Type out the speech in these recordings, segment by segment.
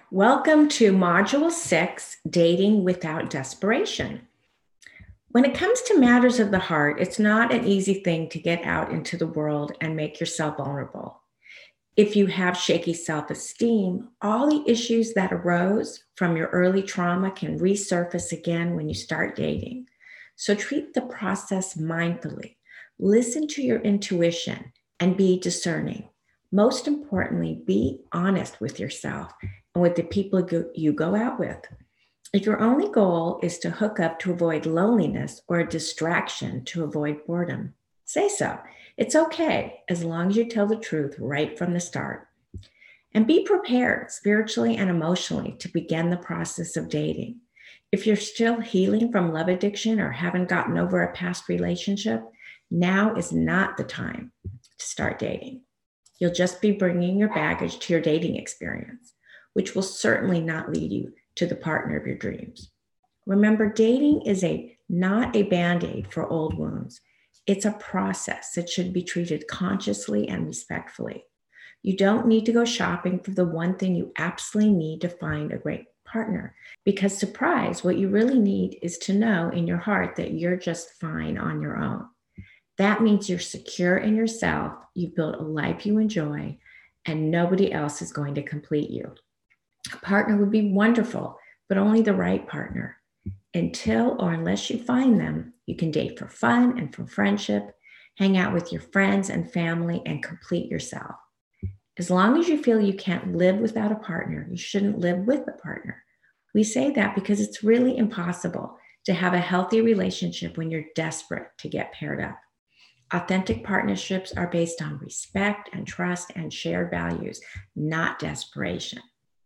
Welcome to Module 6, Dating Without Desperation. When it comes to matters of the heart, it's not an easy thing to get out into the world and make yourself vulnerable. If you have shaky self-esteem, all the issues that arose from your early trauma can resurface again when you start dating. So treat the process mindfully. Listen to your intuition and be discerning. Most importantly, be honest with yourself and with the people you go out with. If your only goal is to hook up to avoid loneliness or a distraction to avoid boredom, say so. It's okay as long as you tell the truth right from the start. And be prepared spiritually and emotionally to begin the process of dating. If you're still healing from love addiction or haven't gotten over a past relationship, now is not the time to start dating. You'll just be bringing your baggage to your dating experience, which will certainly not lead you to the partner of your dreams. Remember, dating is not a Band-Aid for old wounds. It's a process that should be treated consciously and respectfully. You don't need to go shopping for the one thing you absolutely need to find a great partner, because surprise, what you really need is to know in your heart that you're just fine on your own. That means you're secure in yourself, you've built a life you enjoy, and nobody else is going to complete you. A partner would be wonderful, but only the right partner. Until or unless you find them, you can date for fun and for friendship, hang out with your friends and family, and complete yourself. As long as you feel you can't live without a partner, you shouldn't live with a partner. We say that because it's really impossible to have a healthy relationship when you're desperate to get paired up. Authentic partnerships are based on respect and trust and shared values, not desperation.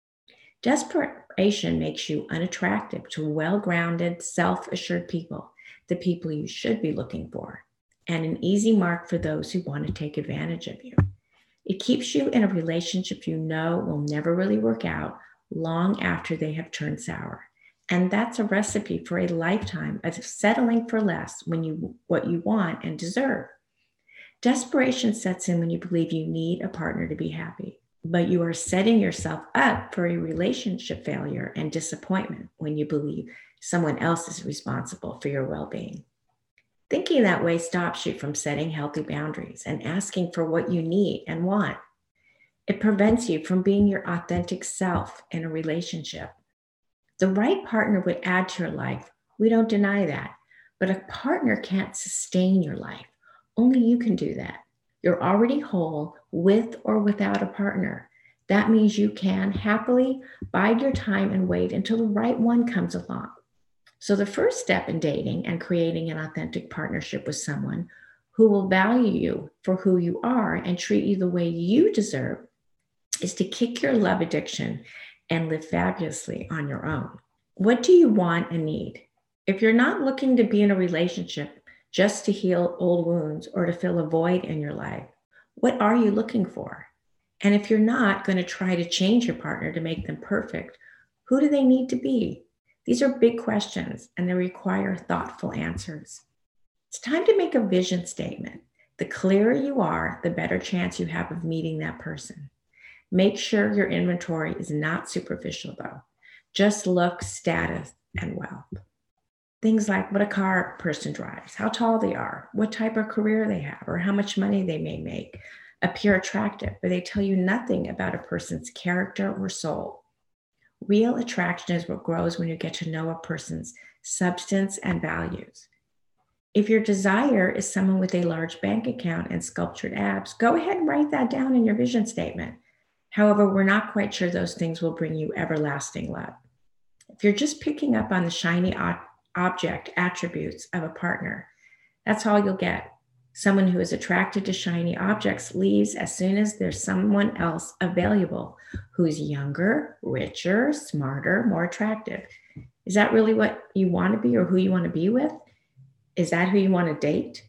Desperation makes you unattractive to well-grounded, self-assured people, the people you should be looking for, and an easy mark for those who want to take advantage of you. It keeps you in a relationship you know will never really work out long after they have turned sour. And that's a recipe for a lifetime of settling for less what you want and deserve. Desperation sets in when you believe you need a partner to be happy, but you are setting yourself up for a relationship failure and disappointment when you believe someone else is responsible for your well-being. Thinking that way stops you from setting healthy boundaries and asking for what you need and want. It prevents you from being your authentic self in a relationship. The right partner would add to your life. We don't deny that. But a partner can't sustain your life. Only you can do that. You're already whole with or without a partner. That means you can happily bide your time and wait until the right one comes along. So the first step in dating and creating an authentic partnership with someone who will value you for who you are and treat you the way you deserve is to kick your love addiction and live fabulously on your own. What do you want and need? If you're not looking to be in a relationship just to heal old wounds or to fill a void in your life, what are you looking for? And if you're not going to try to change your partner to make them perfect, who do they need to be? These are big questions and they require thoughtful answers. It's time to make a vision statement. The clearer you are, the better chance you have of meeting that person. Make sure your inventory is not superficial though. Just look, status, and wealth. Things like what a car person drives, how tall they are, what type of career they have, or how much money they may make appear attractive, but they tell you nothing about a person's character or soul. Real attraction is what grows when you get to know a person's substance and values. If your desire is someone with a large bank account and sculptured abs, go ahead and write that down in your vision statement. However, we're not quite sure those things will bring you everlasting love. If you're just picking up on the shiny object attributes of a partner, that's all you'll get. Someone who is attracted to shiny objects leaves as soon as there's someone else available who's younger, richer, smarter, more attractive. Is that really what you want to be or who you want to be with? Is that who you want to date?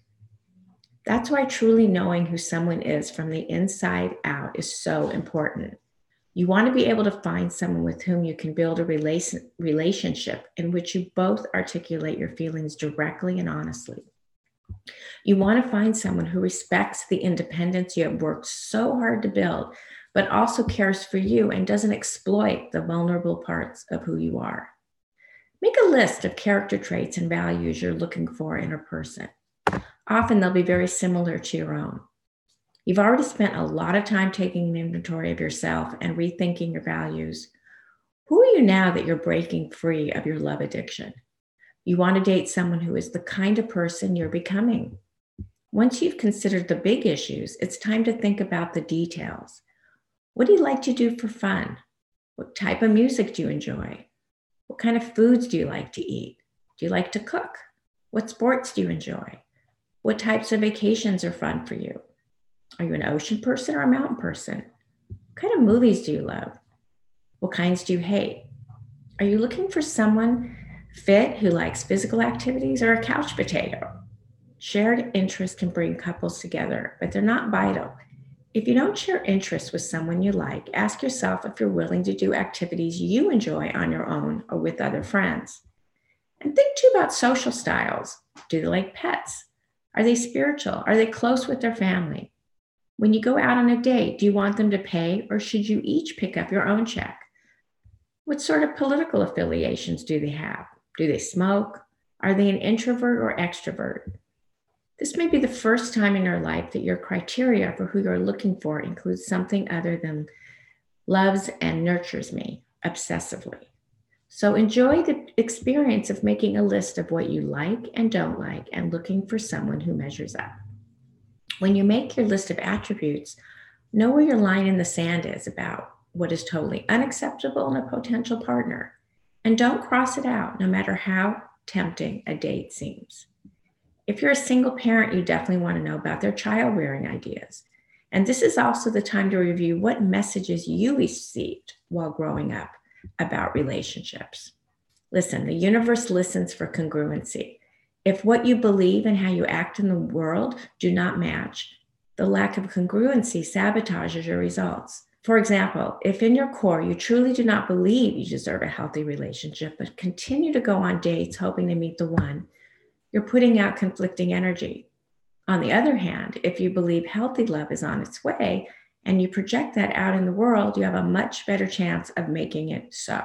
That's why truly knowing who someone is from the inside out is so important. You want to be able to find someone with whom you can build a relationship in which you both articulate your feelings directly and honestly. You want to find someone who respects the independence you have worked so hard to build, but also cares for you and doesn't exploit the vulnerable parts of who you are. Make a list of character traits and values you're looking for in a person. Often they'll be very similar to your own. You've already spent a lot of time taking an inventory of yourself and rethinking your values. Who are you now that you're breaking free of your love addiction? You want to date someone who is the kind of person you're becoming. Once you've considered the big issues, it's time to think about the details. What do you like to do for fun? What type of music do you enjoy? What kind of foods do you like to eat? Do you like to cook? What sports do you enjoy? What types of vacations are fun for you? Are you an ocean person or a mountain person? What kind of movies do you love? What kinds do you hate? Are you looking for someone fit who likes physical activities or a couch potato? Shared interests can bring couples together, but they're not vital. If you don't share interests with someone you like, ask yourself if you're willing to do activities you enjoy on your own or with other friends. And think too about social styles. Do they like pets? Are they spiritual? Are they close with their family? When you go out on a date, do you want them to pay or should you each pick up your own check? What sort of political affiliations do they have? Do they smoke? Are they an introvert or extrovert? This may be the first time in your life that your criteria for who you're looking for includes something other than loves and nurtures me obsessively. So enjoy the experience of making a list of what you like and don't like and looking for someone who measures up. When you make your list of attributes, know where your line in the sand is about what is totally unacceptable in a potential partner. And don't cross it out, no matter how tempting a date seems. If you're a single parent, you definitely want to know about their child rearing ideas. And this is also the time to review what messages you received while growing up about relationships. Listen, the universe listens for congruency. If what you believe and how you act in the world do not match, the lack of congruency sabotages your results. For example, if in your core you truly do not believe you deserve a healthy relationship, but continue to go on dates hoping to meet the one, you're putting out conflicting energy. On the other hand, if you believe healthy love is on its way and you project that out in the world, you have a much better chance of making it so.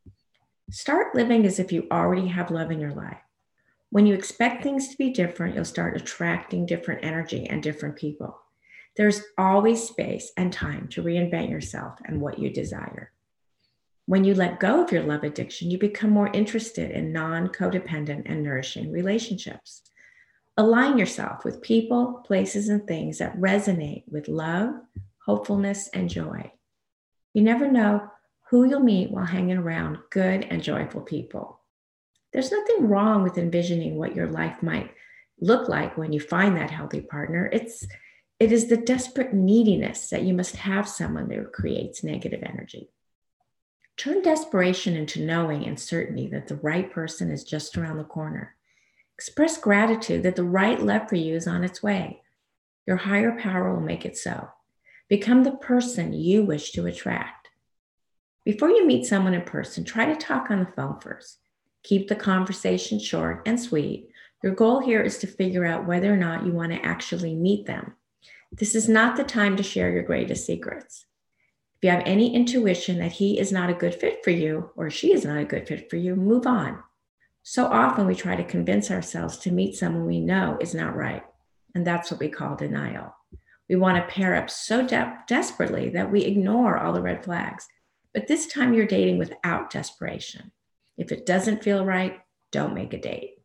Start living as if you already have love in your life. When you expect things to be different, you'll start attracting different energy and different people. There's always space and time to reinvent yourself and what you desire. When you let go of your love addiction, you become more interested in non-codependent and nourishing relationships. Align yourself with people, places, and things that resonate with love, hopefulness, and joy. You never know who you'll meet while hanging around good and joyful people. There's nothing wrong with envisioning what your life might look like when you find that healthy partner. It is the desperate neediness that you must have someone that creates negative energy. Turn desperation into knowing and certainty that the right person is just around the corner. Express gratitude that the right love for you is on its way. Your higher power will make it so. Become the person you wish to attract. Before you meet someone in person, try to talk on the phone first. Keep the conversation short and sweet. Your goal here is to figure out whether or not you want to actually meet them. This is not the time to share your greatest secrets. If you have any intuition that he is not a good fit for you or she is not a good fit for you, move on. So often we try to convince ourselves to meet someone we know is not right. And that's what we call denial. We want to pair up so desperately that we ignore all the red flags. But this time you're dating without desperation. If it doesn't feel right, don't make a date.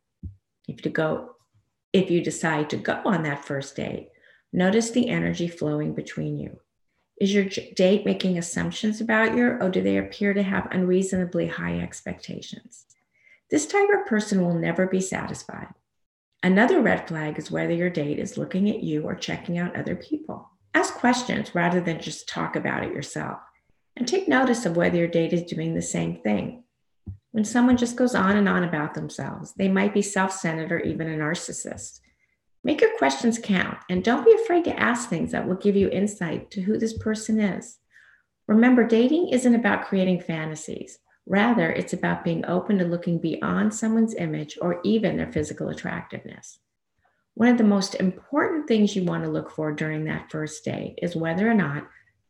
If you decide to go on that first date, notice the energy flowing between you. Is your date making assumptions about you, or do they appear to have unreasonably high expectations? This type of person will never be satisfied. Another red flag is whether your date is looking at you or checking out other people. Ask questions rather than just talk about it yourself. And take notice of whether your date is doing the same thing. When someone just goes on and on about themselves, they might be self-centered or even a narcissist. Make your questions count and don't be afraid to ask things that will give you insight to who this person is. Remember, dating isn't about creating fantasies. Rather, it's about being open to looking beyond someone's image or even their physical attractiveness. One of the most important things you want to look for during that first date is whether or not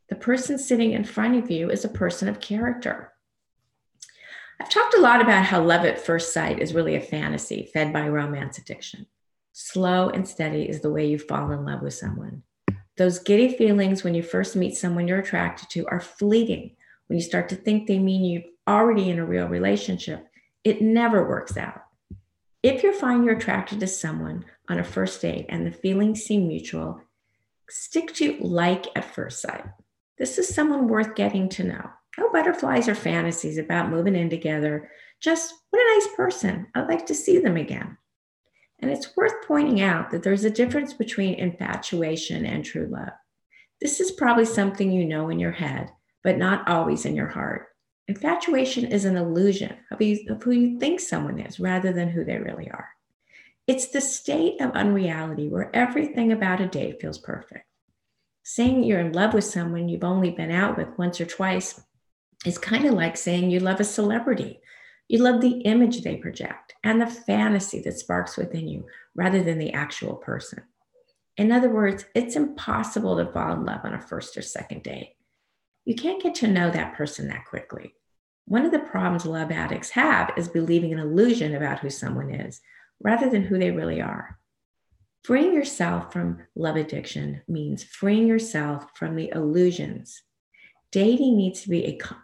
The person sitting in front of you is a person of character. I've talked a lot about how love at first sight is really a fantasy fed by romance addiction. Slow and steady is the way you fall in love with someone. Those giddy feelings when you first meet someone you're attracted to are fleeting. When you start to think they mean you're already in a real relationship, it never works out. If you find you're attracted to someone on a first date and the feelings seem mutual, stick to like at first sight. This is someone worth getting to know. No butterflies or fantasies about moving in together. Just, what a nice person. I'd like to see them again. And it's worth pointing out that there's a difference between infatuation and true love. This is probably something you know in your head, but not always in your heart. Infatuation is an illusion of who you think someone is rather than who they really are. It's the state of unreality where everything about a date feels perfect. Saying you're in love with someone you've only been out with once or twice is kind of like saying you love a celebrity. You love the image they project and the fantasy that sparks within you rather than the actual person. In other words, it's impossible to fall in love on a first or second date. You can't get to know that person that quickly. One of the problems love addicts have is believing an illusion about who someone is rather than who they really are. Freeing yourself from love addiction means freeing yourself from the illusions. Dating needs to be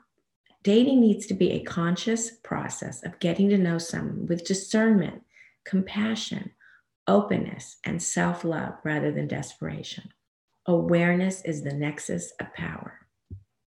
a conscious process of getting to know someone with discernment, compassion, openness, and self-love rather than desperation. Awareness is the nexus of power.